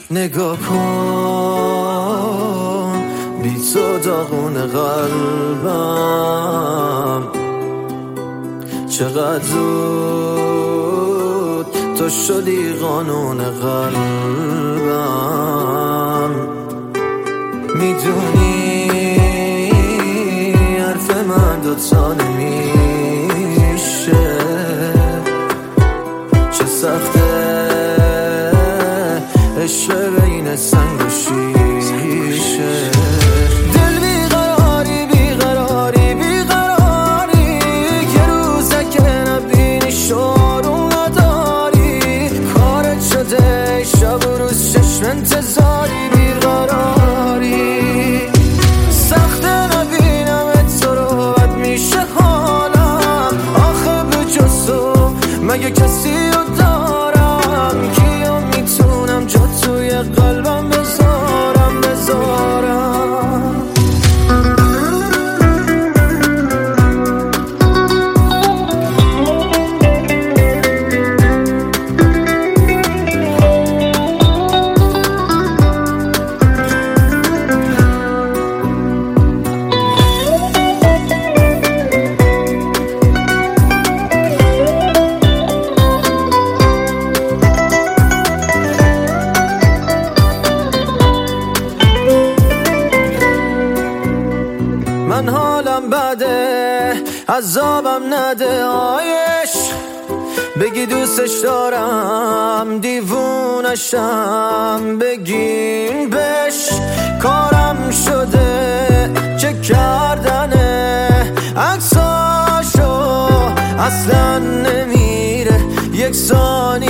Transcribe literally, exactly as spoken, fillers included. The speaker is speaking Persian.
نگاه کن بی تو داغون قلبم، چقدر زود تو شدی قانون قلبم. میدونی حرف من دوتا نمیشه، چه سخته عشق بین سنگ و شیشه. دل بیقراری بیقراری بیقراری، یه روزه که نبینی شارون نداری، کارت شده شب و روز چشم انتظاری. بیقراری سخته نبینم تو رو، بد میشه حالم، آخه به جز تو مگه کسی رو دارم؟ کیو میتونم جا توی قلبم بذارم بذارم؟ من حالم بده، عذابم نده آیش، بگی دوستش دارم دیوونشم، بگین بش کارم شده چه کردنه، عکساشو اصلا نمیره یک ثانیه